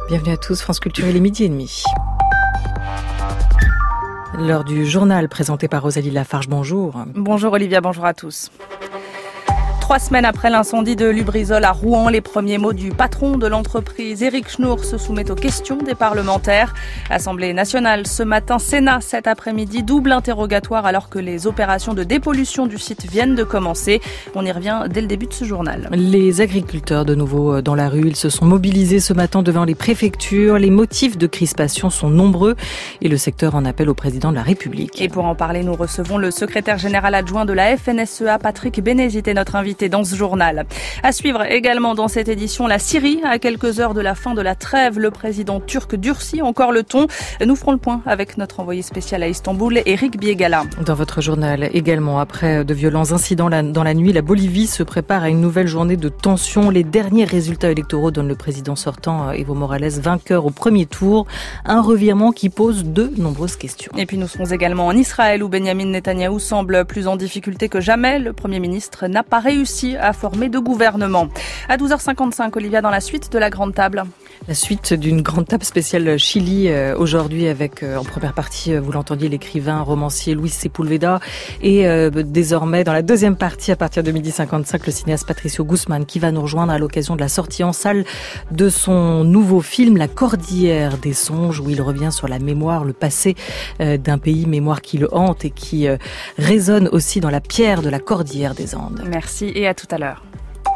Bienvenue à tous, France Culture, il est 12h30. L'heure du journal présenté par Rosalie Lafarge, bonjour. Bonjour Olivia, bonjour à tous. 3 semaines après l'incendie de Lubrizol à Rouen, les premiers mots du patron de l'entreprise, Éric Schnour, se soumettent aux questions des parlementaires. Assemblée nationale ce matin, Sénat cet après-midi, double interrogatoire alors que les opérations de dépollution du site viennent de commencer. On y revient dès le début de ce journal. Les agriculteurs de nouveau dans la rue, ils se sont mobilisés ce matin devant les préfectures. Les motifs de crispation sont nombreux et le secteur en appelle au président de la République. Et pour en parler, nous recevons le secrétaire général adjoint de la FNSEA, Patrick Bénézité, notre invité dans ce journal. À suivre également dans cette édition, la Syrie. À quelques heures de la fin de la trêve, le président turc durcit encore le ton. Nous ferons le point avec notre envoyé spécial à Istanbul, Eric Biegala. Dans votre journal également, après de violents incidents dans la nuit, la Bolivie se prépare à une nouvelle journée de tension. Les derniers résultats électoraux donnent le président sortant, Evo Morales, vainqueur au premier tour. Un revirement qui pose de nombreuses questions. Et puis nous serons également en Israël où Benyamin Netanyahou semble plus en difficulté que jamais. Le Premier ministre n'a pas réussi à former de gouvernement. À 12h55, Olivia, dans la suite de la Grande Table. La suite d'une grande table spéciale Chili aujourd'hui avec en première partie, vous l'entendiez, l'écrivain romancier Luis Sepúlveda et désormais dans la deuxième partie à partir de 12h55 le cinéaste Patricio Guzmán qui va nous rejoindre à l'occasion de la sortie en salle de son nouveau film La Cordillère des songes où il revient sur la mémoire, le passé d'un pays, mémoire qui le hante et qui résonne aussi dans la pierre de la Cordillère des Andes. Merci et à tout à l'heure.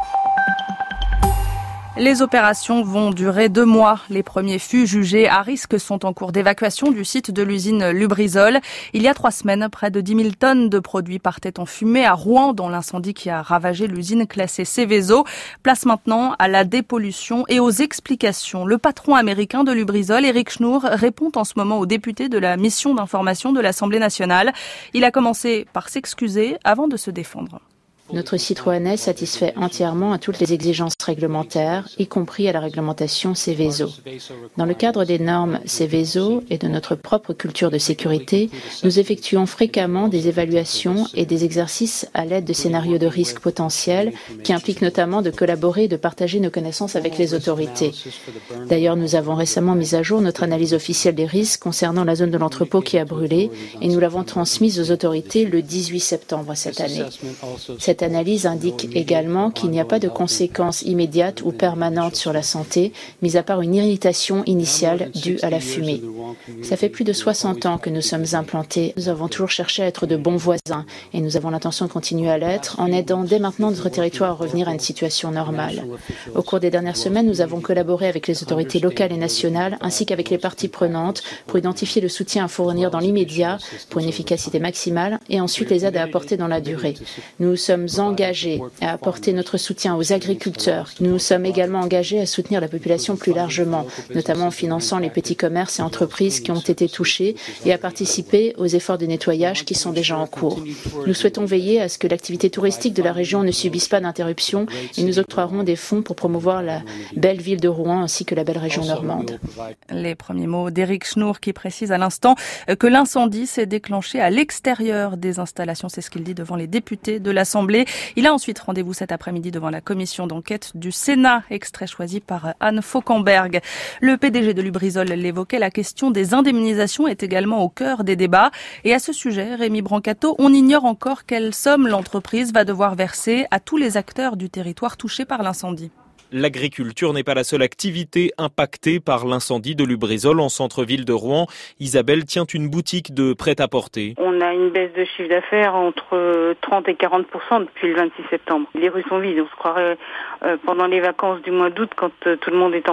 Les opérations vont durer 2 mois. Les premiers fûts jugés à risque sont en cours d'évacuation du site de l'usine Lubrizol. Il y a 3 semaines, près de 10 000 tonnes de produits partaient en fumée à Rouen dans l'incendie qui a ravagé l'usine classée Seveso. Place maintenant à la dépollution et aux explications. Le patron américain de Lubrizol, Éric Schnour, répond en ce moment aux députés de la mission d'information de l'Assemblée nationale. Il a commencé par s'excuser avant de se défendre. Notre site rouennais satisfait entièrement à toutes les exigences réglementaires, y compris à la réglementation Seveso. Dans le cadre des normes Seveso et de notre propre culture de sécurité, nous effectuons fréquemment des évaluations et des exercices à l'aide de scénarios de risque potentiels qui impliquent notamment de collaborer et de partager nos connaissances avec les autorités. D'ailleurs, nous avons récemment mis à jour notre analyse officielle des risques concernant la zone de l'entrepôt qui a brûlé et nous l'avons transmise aux autorités le 18 septembre cette année. Cette analyse indique également qu'il n'y a pas de conséquences immédiates ou permanentes sur la santé, mis à part une irritation initiale due à la fumée. Ça fait plus de 60 ans que nous sommes implantés. Nous avons toujours cherché à être de bons voisins et nous avons l'intention de continuer à l'être en aidant dès maintenant notre territoire à revenir à une situation normale. Au cours des dernières semaines, nous avons collaboré avec les autorités locales et nationales ainsi qu'avec les parties prenantes pour identifier le soutien à fournir dans l'immédiat pour une efficacité maximale et ensuite les aides à apporter dans la durée. Nous sommes engagés à apporter notre soutien aux agriculteurs. Nous nous sommes également engagés à soutenir la population plus largement, notamment en finançant les petits commerces et entreprises qui ont été touchés et à participer aux efforts de nettoyage qui sont déjà en cours. Nous souhaitons veiller à ce que l'activité touristique de la région ne subisse pas d'interruption et nous octroierons des fonds pour promouvoir la belle ville de Rouen ainsi que la belle région normande. Les premiers mots d'Éric Schnour qui précise à l'instant que l'incendie s'est déclenché à l'extérieur des installations. C'est ce qu'il dit devant les députés de l'Assemblée. Il a ensuite rendez-vous cet après-midi devant la commission d'enquête du Sénat, extrait choisi par Anne Fauquemberg. Le PDG de Lubrizol l'évoquait, la question des indemnisations est également au cœur des débats. Et à ce sujet, Rémi Brancato, on ignore encore quelle somme l'entreprise va devoir verser à tous les acteurs du territoire touchés par l'incendie. L'agriculture n'est pas la seule activité impactée par l'incendie de Lubrizol en centre-ville de Rouen. Isabelle tient une boutique de prêt-à-porter. On a une baisse de chiffre d'affaires entre 30 et 40% depuis le 26 septembre. Les rues sont vides. On se croirait pendant les vacances du mois d'août quand tout le monde est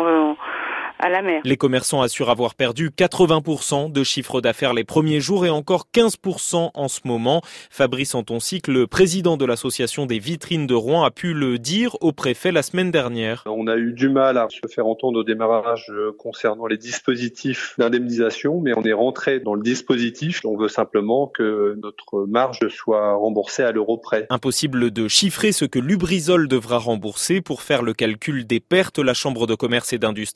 à la mer. Les commerçants assurent avoir perdu 80% de chiffre d'affaires les premiers jours et encore 15% en ce moment. Fabrice Antonsic, le président de l'association des vitrines de Rouen, a pu le dire au préfet la semaine dernière. On a eu du mal à se faire entendre au démarrage concernant les dispositifs d'indemnisation, mais on est rentré dans le dispositif. On veut simplement que notre marge soit remboursée à l'euro près. Impossible de chiffrer ce que Lubrizol devra rembourser. Pour faire le calcul des pertes, la Chambre de commerce et d'industrie a envoyé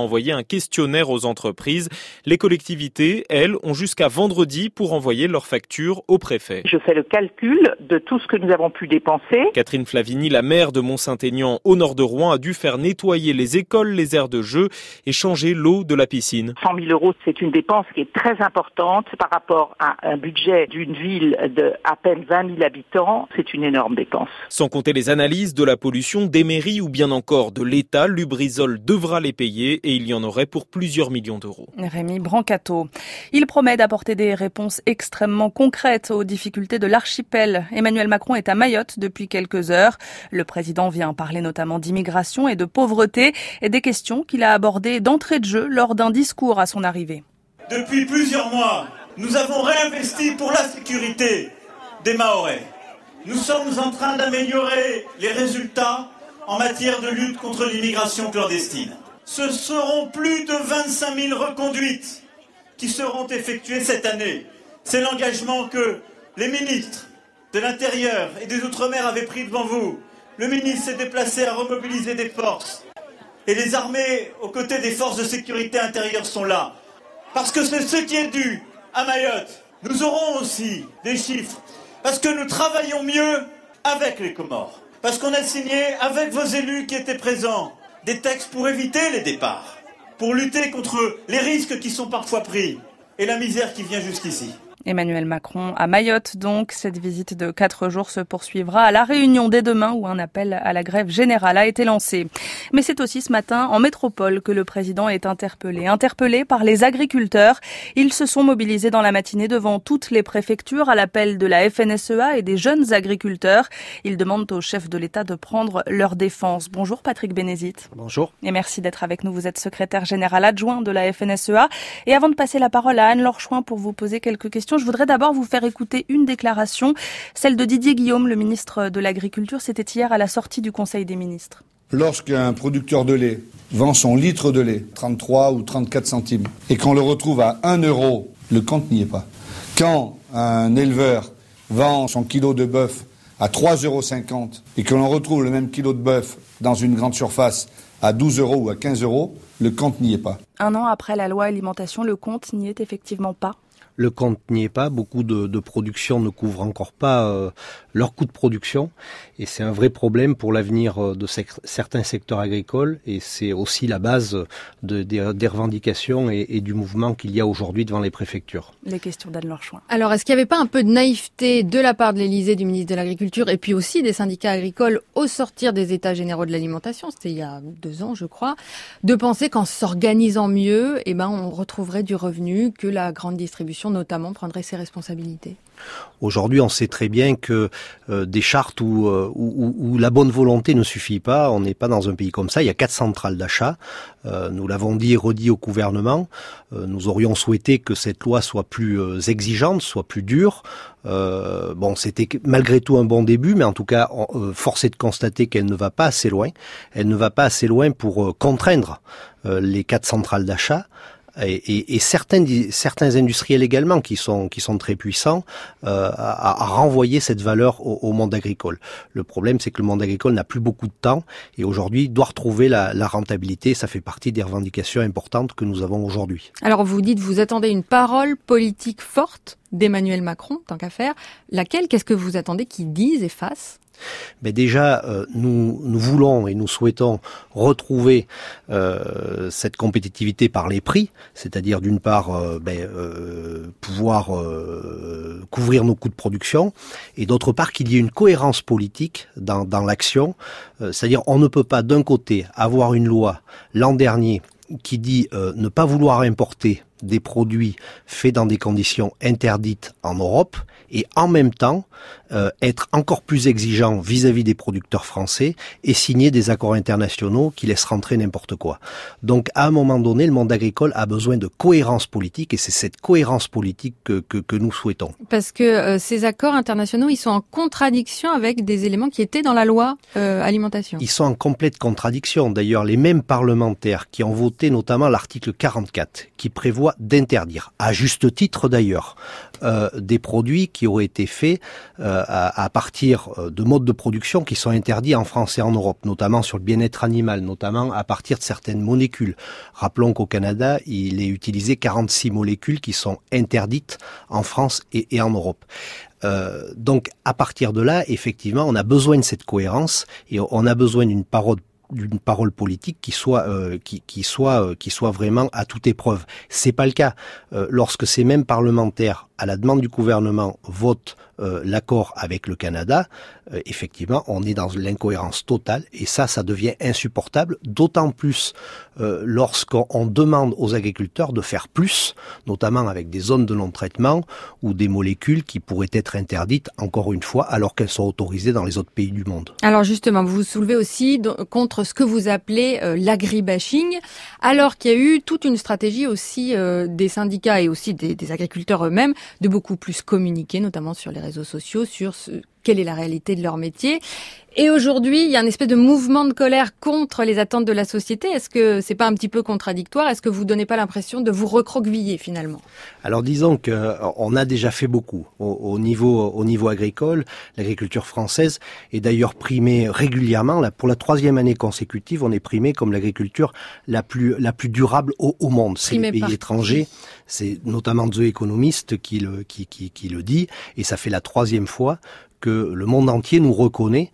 envoyer un questionnaire aux entreprises. Les collectivités, elles, ont jusqu'à vendredi pour envoyer leurs factures au préfet. Je fais le calcul de tout ce que nous avons pu dépenser. Catherine Flavigny, la maire de Mont-Saint-Aignan au nord de Rouen, a dû faire nettoyer les écoles, les aires de jeu et changer l'eau de la piscine. 100 000 €, c'est une dépense qui est très importante par rapport à un budget d'une ville de à peine 20 000 habitants. C'est une énorme dépense. Sans compter les analyses de la pollution des mairies ou bien encore de l'État, Lubrizol devra les payer et il y en aurait pour plusieurs millions d'euros. Rémi Brancato. Il promet d'apporter des réponses extrêmement concrètes aux difficultés de l'archipel. Emmanuel Macron est à Mayotte depuis quelques heures. Le président vient parler notamment d'immigration et de pauvreté et des questions qu'il a abordées d'entrée de jeu lors d'un discours à son arrivée. Depuis plusieurs mois, nous avons réinvesti pour la sécurité des Mahorais. Nous sommes en train d'améliorer les résultats en matière de lutte contre l'immigration clandestine. Ce seront plus de 25 000 reconduites qui seront effectuées cette année. C'est l'engagement que les ministres de l'Intérieur et des Outre-mer avaient pris devant vous. Le ministre s'est déplacé à remobiliser des forces. Et les armées, aux côtés des forces de sécurité intérieure, sont là. Parce que c'est ce qui est dû à Mayotte. Nous aurons aussi des chiffres. Parce que nous travaillons mieux avec les Comores. Parce qu'on a signé avec vos élus qui étaient présents des textes pour éviter les départs. Pour lutter contre les risques qui sont parfois pris et la misère qui vient jusqu'ici. Emmanuel Macron à Mayotte, donc. Cette visite de 4 jours se poursuivra à La Réunion dès demain où un appel à la grève générale a été lancé. Mais c'est aussi ce matin en métropole que le président est interpellé par les agriculteurs. Ils se sont mobilisés dans la matinée devant toutes les préfectures à l'appel de la FNSEA et des jeunes agriculteurs. Ils demandent au chef de l'État de prendre leur défense. Bonjour Patrick Bénézit. Bonjour. Et merci d'être avec nous. Vous êtes secrétaire général adjoint de la FNSEA. Et avant de passer la parole à Anne-Laure Chouin pour vous poser quelques questions, je voudrais d'abord vous faire écouter une déclaration, celle de Didier Guillaume, le ministre de l'Agriculture. C'était hier à la sortie du Conseil des ministres. Lorsqu'un producteur de lait vend son litre de lait, 33 ou 34 centimes, et qu'on le retrouve à 1 €, le compte n'y est pas. Quand un éleveur vend son kilo de bœuf à 3,50 € et que l'on retrouve le même kilo de bœuf dans une grande surface à 12 € ou à 15 €, le compte n'y est pas. Un an après la loi alimentation, le compte n'y est effectivement pas. Le compte n'y est pas. Beaucoup de productions ne couvrent encore pas leur coût de production. Et c'est un vrai problème pour l'avenir de certains secteurs agricoles. Et c'est aussi la base des revendications et du mouvement qu'il y a aujourd'hui devant les préfectures. Les questions d'Anne-Laure Chouin. Alors, est-ce qu'il n'y avait pas un peu de naïveté de la part de l'Élysée, du ministre de l'Agriculture, et puis aussi des syndicats agricoles au sortir des États généraux de l'alimentation, c'était il y a 2 ans, je crois, de penser qu'en s'organisant mieux, on retrouverait du revenu, que la grande distribution notamment prendrait ses responsabilités? Aujourd'hui, on sait très bien que des chartes où la bonne volonté ne suffit pas, on n'est pas dans un pays comme ça. Il y a 4 centrales d'achat. Nous l'avons dit et redit au gouvernement. Nous aurions souhaité que cette loi soit plus exigeante, soit plus dure. C'était malgré tout un bon début, mais en tout cas, force est de constater qu'elle ne va pas assez loin. Elle ne va pas assez loin pour contraindre les 4 centrales d'achat. Et certains industriels également qui sont très puissants à renvoyer cette valeur au monde agricole. Le problème, c'est que le monde agricole n'a plus beaucoup de temps et aujourd'hui doit retrouver la rentabilité. Ça fait partie des revendications importantes que nous avons aujourd'hui. Alors vous dites, vous attendez une parole politique forte d'Emmanuel Macron, tant qu'à faire. Laquelle, qu'est-ce que vous attendez qu'il dise et fasse ? Mais déjà, nous voulons et nous souhaitons retrouver cette compétitivité par les prix, c'est-à-dire d'une part pouvoir couvrir nos coûts de production, et d'autre part qu'il y ait une cohérence politique dans l'action, c'est-à-dire on ne peut pas d'un côté avoir une loi l'an dernier qui dit ne pas vouloir importer des produits faits dans des conditions interdites en Europe et en même temps être encore plus exigeant vis-à-vis des producteurs français et signer des accords internationaux qui laissent rentrer n'importe quoi. Donc à un moment donné, le monde agricole a besoin de cohérence politique et c'est cette cohérence politique que nous souhaitons. Parce que ces accords internationaux, ils sont en contradiction avec des éléments qui étaient dans la loi alimentation. Ils sont en complète contradiction. D'ailleurs, les mêmes parlementaires qui ont voté notamment l'article 44 qui prévoit soit d'interdire, à juste titre d'ailleurs, des produits qui auraient été faits à partir de modes de production qui sont interdits en France et en Europe, notamment sur le bien-être animal, notamment à partir de certaines molécules. Rappelons qu'au Canada, il est utilisé 46 molécules qui sont interdites en France et en Europe. Donc à partir de là, effectivement, on a besoin de cette cohérence et on a besoin d'une parole politique qui soit vraiment à toute épreuve. C'est pas le cas lorsque ces mêmes parlementaires, à la demande du gouvernement, votent l'accord avec le Canada. Effectivement, on est dans l'incohérence totale et ça devient insupportable, d'autant plus lorsqu'on demande aux agriculteurs de faire plus, notamment avec des zones de non-traitement ou des molécules qui pourraient être interdites, encore une fois, alors qu'elles sont autorisées dans les autres pays du monde. Alors justement, vous vous soulevez aussi contre ce que vous appelez l'agribashing, alors qu'il y a eu toute une stratégie aussi des syndicats et aussi des agriculteurs eux-mêmes de beaucoup plus communiquer, notamment sur les réseaux sociaux, sur quelle est la réalité de leur métier. Et aujourd'hui, il y a une espèce de mouvement de colère contre les attentes de la société. Est-ce que c'est pas un petit peu contradictoire ? Est-ce que vous donnez pas l'impression de vous recroqueviller finalement ? Alors disons qu'on a déjà fait beaucoup au niveau agricole. L'agriculture française est d'ailleurs primée régulièrement. Là, pour la 3e année consécutive, on est primé comme l'agriculture la plus durable au monde. C'est les pays étrangers. C'est notamment The Economist qui le dit. Et ça fait la 3e fois que le monde entier nous reconnaît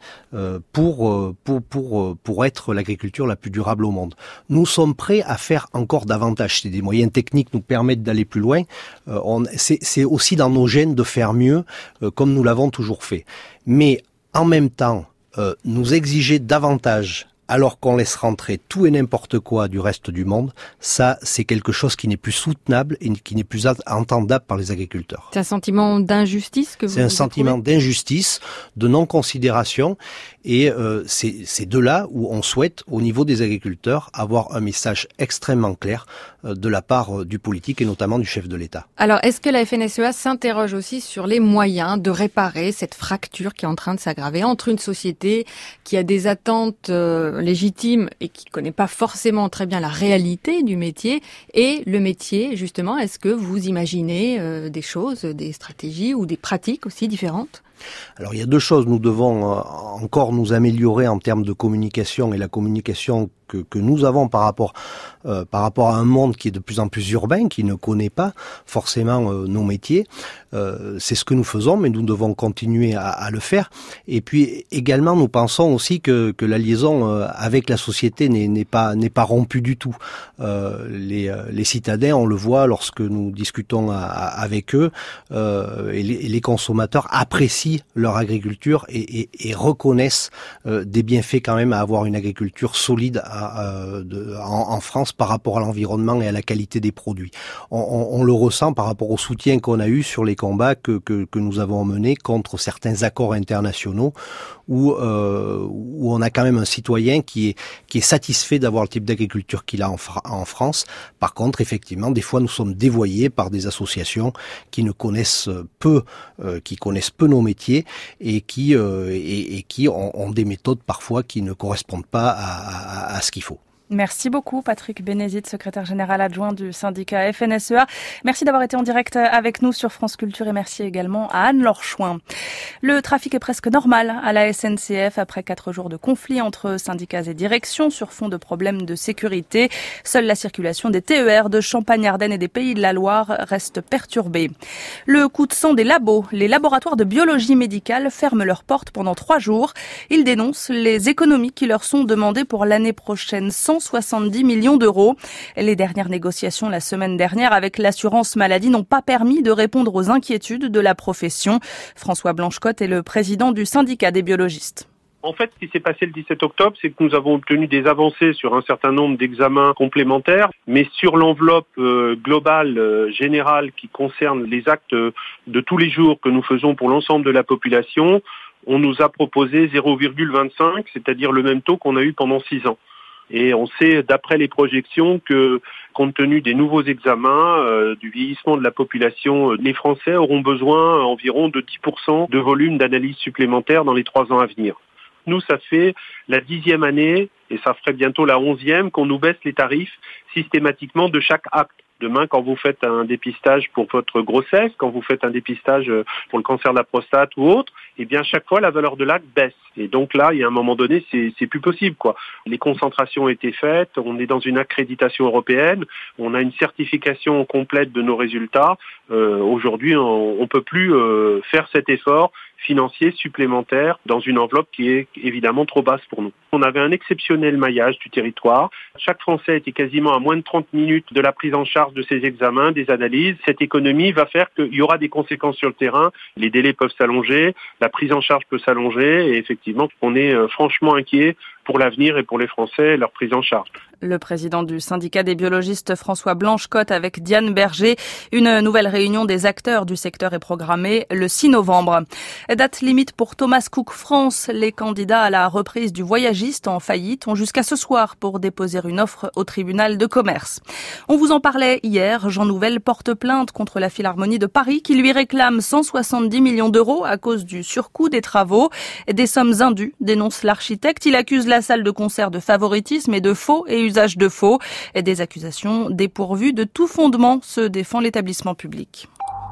pour être l'agriculture la plus durable au monde. Nous sommes prêts à faire encore davantage. Si des moyens techniques nous permettent d'aller plus loin, c'est aussi dans nos gènes de faire mieux, comme nous l'avons toujours fait. Mais en même temps, nous exiger davantage alors qu'on laisse rentrer tout et n'importe quoi du reste du monde, ça, c'est quelque chose qui n'est plus soutenable et qui n'est plus entendable par les agriculteurs. C'est un sentiment d'injustice que vous C'est un sentiment d'injustice, de non-considération, et c'est de là où on souhaite, au niveau des agriculteurs, avoir un message extrêmement clair de la part du politique et notamment du chef de l'État. Alors, est-ce que la FNSEA s'interroge aussi sur les moyens de réparer cette fracture qui est en train de s'aggraver entre une société qui a des attentes légitime et qui connaît pas forcément très bien la réalité du métier et le métier, justement, est-ce que vous imaginez des choses, des stratégies ou des pratiques aussi différentes ? Alors il y a deux choses, nous devons encore nous améliorer en termes de communication et la communication que nous avons par rapport à un monde qui est de plus en plus urbain, qui ne connaît pas forcément nos métiers. C'est ce que nous faisons, mais nous devons continuer à le faire. Et puis également, nous pensons aussi que la liaison avec la société n'est pas rompue du tout. Les citadins, on le voit lorsque nous discutons avec eux, et les consommateurs apprécient leur agriculture et reconnaissent des bienfaits quand même à avoir une agriculture solide en France par rapport à l'environnement et à la qualité des produits. On le ressent par rapport au soutien qu'on a eu sur les combats que nous avons menés contre certains accords internationaux où on a quand même un citoyen qui est satisfait d'avoir le type d'agriculture qu'il a en France. Par contre, effectivement, des fois nous sommes dévoyés par des associations qui connaissent peu nos métiers et qui ont des méthodes parfois qui ne correspondent pas à ce qu'il faut. Merci beaucoup Patrick Bénézit, secrétaire général adjoint du syndicat FNSEA. Merci d'avoir été en direct avec nous sur France Culture et merci également à Anne-Laure Chouin. Le trafic est presque normal à la SNCF après 4 jours de conflit entre syndicats et directions sur fond de problèmes de sécurité. Seule la circulation des TER de Champagne-Ardenne et des Pays de la Loire reste perturbée. Le coup de sang des labos. Les laboratoires de biologie médicale ferment leurs portes pendant 3 jours. Ils dénoncent les économies qui leur sont demandées pour l'année prochaine. 170 millions d'euros. Les dernières négociations la semaine dernière avec l'assurance maladie n'ont pas permis de répondre aux inquiétudes de la profession. François Blanchecotte est le président du syndicat des biologistes. En fait, ce qui s'est passé le 17 octobre, c'est que nous avons obtenu des avancées sur un certain nombre d'examens complémentaires, mais sur l'enveloppe globale, générale, qui concerne les actes de tous les jours que nous faisons pour l'ensemble de la population, on nous a proposé 0,25, c'est-à-dire le même taux qu'on a eu pendant 6 ans. Et on sait, d'après les projections, que compte tenu des nouveaux examens, du vieillissement de la population, les Français auront besoin environ de 10% de volume d'analyse supplémentaire dans les 3 ans à venir. Nous, ça fait la 10e année, et ça ferait bientôt la 11e, qu'on nous baisse les tarifs systématiquement de chaque acte. Demain, quand vous faites un dépistage pour votre grossesse, quand vous faites un dépistage pour le cancer de la prostate ou autre, eh bien, chaque fois, la valeur de l'acte baisse. Et donc là, il y a un moment donné, c'est plus possible, quoi. Les concentrations ont été faites, on est dans une accréditation européenne, on a une certification complète de nos résultats. Aujourd'hui, on peut plus faire cet effort financier supplémentaire dans une enveloppe qui est évidemment trop basse pour nous. On avait un exceptionnel maillage du territoire. Chaque Français était quasiment à moins de 30 minutes de la prise en charge de ses examens, des analyses. Cette économie va faire qu'il y aura des conséquences sur le terrain. Les délais peuvent s'allonger, la prise en charge peut s'allonger et effectivement, on est franchement inquiet pour l'avenir et pour les Français et leur prise en charge. Le président du syndicat des biologistes François Blanchecotte avec Diane Berger. Une nouvelle réunion des acteurs du secteur est programmée le 6 novembre. Date limite pour Thomas Cook France. Les candidats à la reprise du voyagiste en faillite ont jusqu'à ce soir pour déposer une offre au tribunal de commerce. On vous en parlait hier. Jean Nouvel porte plainte contre la Philharmonie de Paris qui lui réclame 170 millions d'euros à cause du surcoût des travaux. Des sommes indues, dénonce l'architecte. Il accuse la salle de concert de favoritisme et de faux et usage de faux. Des accusations dépourvues de tout fondement, se défend l'établissement public.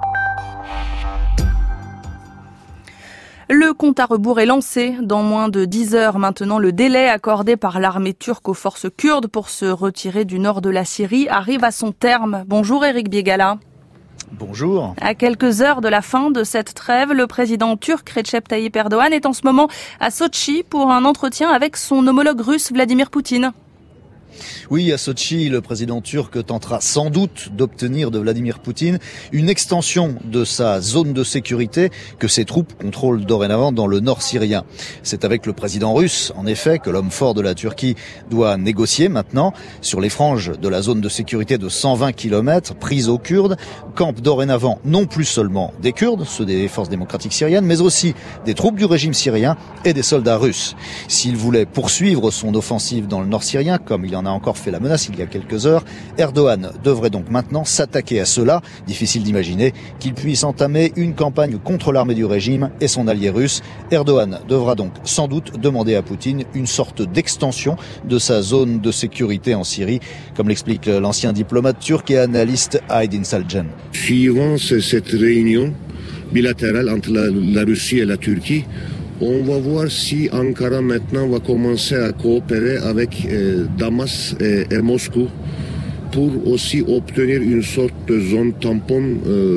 Le compte à rebours est lancé. Dans moins de 10 heures maintenant, le délai accordé par l'armée turque aux forces kurdes pour se retirer du nord de la Syrie arrive à son terme. Bonjour Éric Biegala. Bonjour. À quelques heures de la fin de cette trêve, le président turc Recep Tayyip Erdogan est en ce moment à Sotchi pour un entretien avec son homologue russe Vladimir Poutine. Oui, à Sotchi, le président turc tentera sans doute d'obtenir de Vladimir Poutine une extension de sa zone de sécurité que ses troupes contrôlent dorénavant dans le nord syrien. C'est avec le président russe, en effet, que l'homme fort de la Turquie doit négocier maintenant sur les franges de la zone de sécurité de 120 km prise aux Kurdes, campent dorénavant non plus seulement des Kurdes, ceux des forces démocratiques syriennes, mais aussi des troupes du régime syrien et des soldats russes. S'il voulait poursuivre son offensive dans le nord syrien, comme il en a encore fait la menace il y a quelques heures, Erdogan devrait donc maintenant s'attaquer à cela. Difficile d'imaginer qu'il puisse entamer une campagne contre l'armée du régime et son allié russe. Erdogan devra donc sans doute demander à Poutine une sorte d'extension de sa zone de sécurité en Syrie, comme l'explique l'ancien diplomate turc et analyste Aydin Salcan. Suivant cette réunion bilatérale entre la Russie et la Turquie, on va voir si Ankara maintenant va commencer à coopérer avec Damas et Moscou pour aussi obtenir une sorte de zone tampon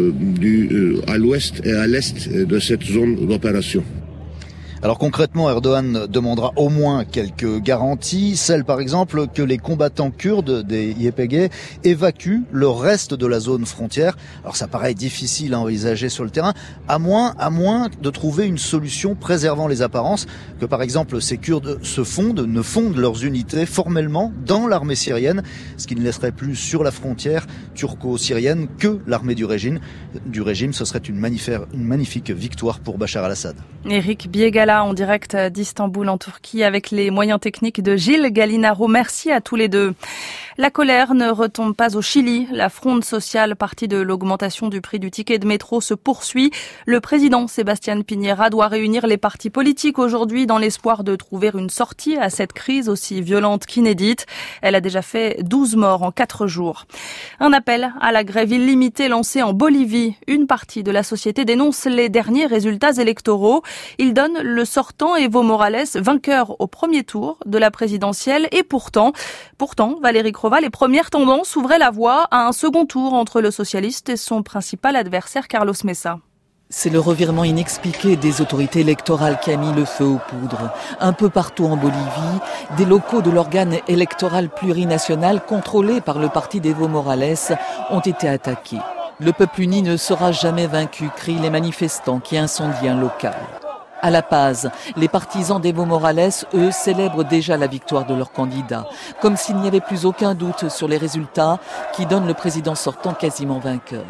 à l'ouest et à l'est de cette zone d'opération. Alors concrètement, Erdogan demandera au moins quelques garanties, celle par exemple que les combattants kurdes des YPG évacuent le reste de la zone frontière. Alors ça paraît difficile à envisager sur le terrain, à moins de trouver une solution préservant les apparences, que par exemple ces Kurdes ne fondent leurs unités formellement dans l'armée syrienne, ce qui ne laisserait plus sur la frontière turco-syrienne que l'armée du régime. Ce serait une magnifique victoire pour Bachar al-Assad. Éric Biegala en direct d'Istanbul en Turquie avec les moyens techniques de Gilles Gallinaro. Merci à tous les deux. La colère ne retombe pas au Chili. La fronde sociale partie de l'augmentation du prix du ticket de métro se poursuit. Le président Sébastien Piñera doit réunir les partis politiques aujourd'hui dans l'espoir de trouver une sortie à cette crise aussi violente qu'inédite. Elle a déjà fait 12 morts en 4 jours. Un appel à la grève illimitée lancé en Bolivie. Une partie de la société dénonce les derniers résultats électoraux. Il donne le sortant Evo Morales vainqueur au premier tour de la présidentielle et pourtant, Valérie Crova, les premières tendances ouvraient la voie à un second tour entre le socialiste et son principal adversaire Carlos Mesa. C'est le revirement inexpliqué des autorités électorales qui a mis le feu aux poudres. Un peu partout en Bolivie, des locaux de l'organe électoral plurinational contrôlé par le parti d'Evo Morales ont été attaqués. Le peuple uni ne sera jamais vaincu, crient les manifestants qui incendient un local. À La Paz, les partisans d'Evo Morales, eux, célèbrent déjà la victoire de leur candidat, comme s'il n'y avait plus aucun doute sur les résultats qui donnent le président sortant quasiment vainqueur.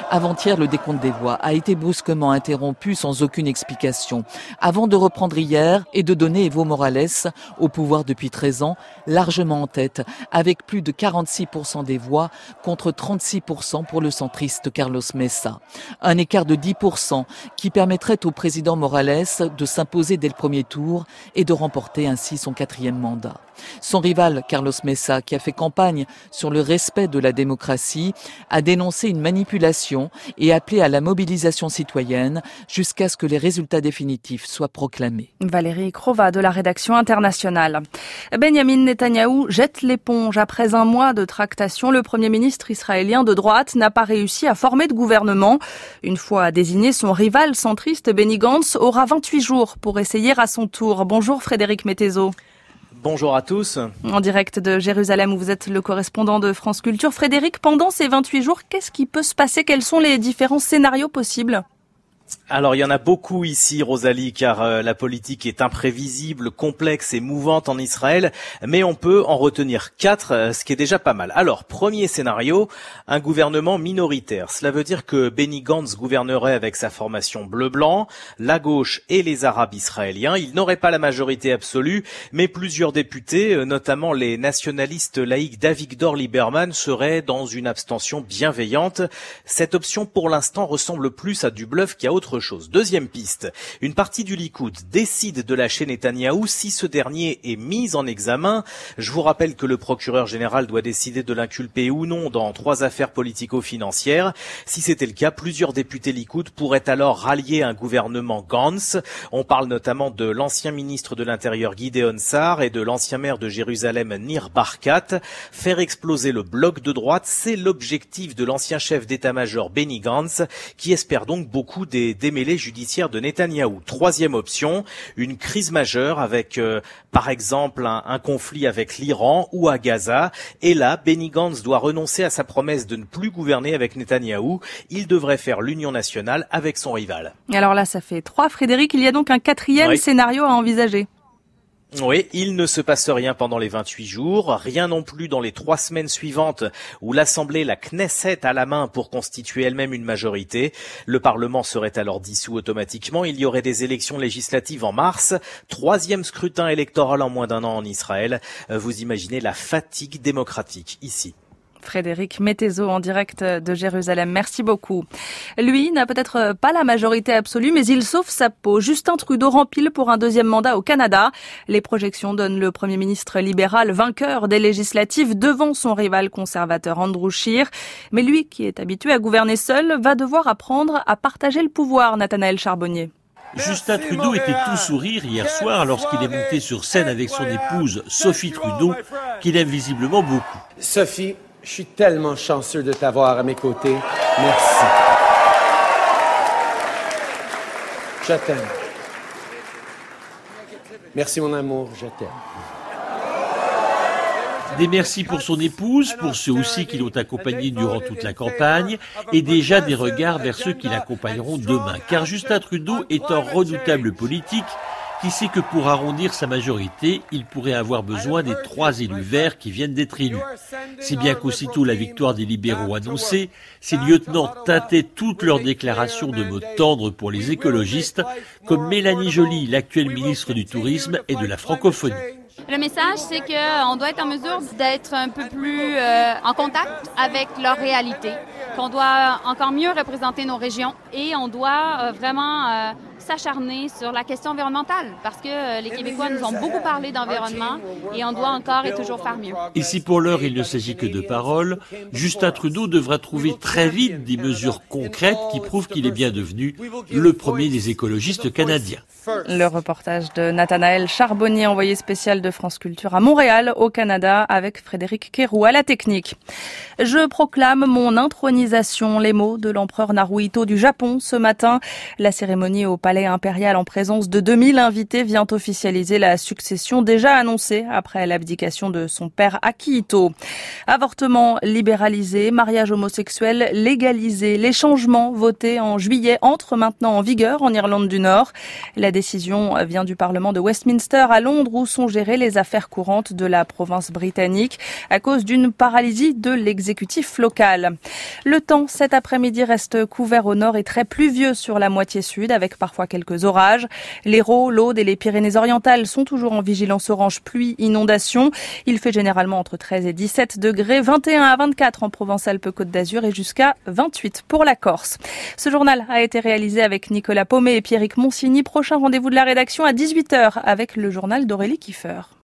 Avant-hier, le décompte des voix a été brusquement interrompu sans aucune explication, avant de reprendre hier et de donner Evo Morales, au pouvoir depuis 13 ans, largement en tête, avec plus de 46% des voix contre 36% pour le centriste Carlos Mesa. Un écart de 10% qui permettrait au président Morales de s'imposer dès le premier tour et de remporter ainsi son 4e mandat. Son rival, Carlos Mesa, qui a fait campagne sur le respect de la démocratie, a dénoncé une manipulation et appelé à la mobilisation citoyenne jusqu'à ce que les résultats définitifs soient proclamés. Valérie Crova de la rédaction internationale. Benjamin Netanyahou jette l'éponge. Après un mois de tractation, le Premier ministre israélien de droite n'a pas réussi à former de gouvernement. Une fois désigné, son rival centriste Benny Gantz aura 28 jours pour essayer à son tour. Bonjour Frédéric Mettezo. Bonjour à tous. En direct de Jérusalem où vous êtes le correspondant de France Culture. Frédéric, pendant ces 28 jours, qu'est-ce qui peut se passer? Quels sont les différents scénarios possibles? Alors il y en a beaucoup ici, Rosalie, car la politique est imprévisible, complexe et mouvante en Israël, mais on peut en retenir 4, ce qui est déjà pas mal. Alors, premier scénario, un gouvernement minoritaire. Cela veut dire que Benny Gantz gouvernerait avec sa formation bleu-blanc, la gauche et les Arabes israéliens. Il n'aurait pas la majorité absolue, mais plusieurs députés, notamment les nationalistes laïcs d'Avigdor Lieberman, seraient dans une abstention bienveillante. Cette option, pour l'instant, ressemble plus à du bluff qu'à autre chose. Deuxième piste, une partie du Likoud décide de lâcher Netanyahou si ce dernier est mis en examen. Je vous rappelle que le procureur général doit décider de l'inculper ou non dans 3 affaires politico-financières. Si c'était le cas, plusieurs députés Likoud pourraient alors rallier un gouvernement Gantz. On parle notamment de l'ancien ministre de l'Intérieur Gideon Sa'ar et de l'ancien maire de Jérusalem Nir Barkat. Faire exploser le bloc de droite, c'est l'objectif de l'ancien chef d'état-major Benny Gantz, qui espère donc beaucoup des démêlés judiciaires de Netanyahou. Troisième option, une crise majeure avec, par exemple, un conflit avec l'Iran ou à Gaza. Et là, Benny Gantz doit renoncer à sa promesse de ne plus gouverner avec Netanyahou. Il devrait faire l'union nationale avec son rival. Alors là, ça fait 3, Frédéric. Il y a donc un 4e scénario à envisager. Oui, il ne se passe rien pendant les 28 jours, rien non plus dans les 3 semaines suivantes où l'Assemblée, la Knesset, a la main pour constituer elle-même une majorité. Le Parlement serait alors dissous automatiquement. Il y aurait des élections législatives en mars. 3e scrutin électoral en moins d'1 an en Israël. Vous imaginez la fatigue démocratique ici. Frédéric Mettezo en direct de Jérusalem. Merci beaucoup. Lui n'a peut-être pas la majorité absolue, mais il sauve sa peau. Justin Trudeau rempile pour un 2e mandat au Canada. Les projections donnent le Premier ministre libéral vainqueur des législatives devant son rival conservateur Andrew Scheer. Mais lui, qui est habitué à gouverner seul, va devoir apprendre à partager le pouvoir, Nathanaël Charbonnier. Justin Trudeau était tout sourire hier soir lorsqu'il est monté sur scène avec son épouse Sophie Trudeau, qu'il aime visiblement beaucoup. Sophie, je suis tellement chanceux de t'avoir à mes côtés. Merci. Je t'aime. Merci mon amour, je t'aime. Des merci pour son épouse, pour ceux aussi qui l'ont accompagné durant toute la campagne, et déjà des regards vers ceux qui l'accompagneront demain. Car Justin Trudeau est un redoutable politique qui sait que pour arrondir sa majorité, il pourrait avoir besoin des 3 élus verts qui viennent d'être élus. Si bien qu'aussitôt la victoire des libéraux annoncée, ces lieutenants teintaient toutes leurs déclarations de mots tendres pour les écologistes, comme Mélanie Joly, l'actuelle ministre du Tourisme et de la francophonie. Le message, c'est qu'on doit être en mesure d'être un peu plus en contact avec leur réalité, qu'on doit encore mieux représenter nos régions et on doit vraiment s'acharner sur la question environnementale parce que les Québécois nous ont beaucoup parlé d'environnement et on doit encore et toujours faire mieux. Ici pour l'heure, il ne s'agit que de paroles. Justin Trudeau devra trouver très vite des mesures concrètes qui prouvent qu'il est bien devenu le premier des écologistes canadiens. Le reportage de Nathanaël Charbonnier, envoyé spécial de France Culture à Montréal, au Canada, avec Frédéric Quérou à la technique. Je proclame mon intronisation, les mots de l'empereur Naruhito du Japon ce matin. La cérémonie au palais palais impérial en présence de 2000 invités vient officialiser la succession déjà annoncée après l'abdication de son père Akihito. Avortement libéralisé, mariage homosexuel légalisé, les changements votés en juillet entrent maintenant en vigueur en Irlande du Nord. La décision vient du Parlement de Westminster à Londres où sont gérées les affaires courantes de la province britannique à cause d'une paralysie de l'exécutif local. Le temps cet après-midi reste couvert au nord et très pluvieux sur la moitié sud avec parfois quelques orages. L'Hérault, l'Aude et les Pyrénées-Orientales sont toujours en vigilance orange pluie inondation. Il fait généralement entre 13 et 17 degrés, 21 à 24 en Provence-Alpes-Côte d'Azur et jusqu'à 28 pour la Corse. Ce journal a été réalisé avec Nicolas Paumet et Pierrick Monsigny. Prochain rendez-vous de la rédaction à 18h avec le journal d'Aurélie Kiefer.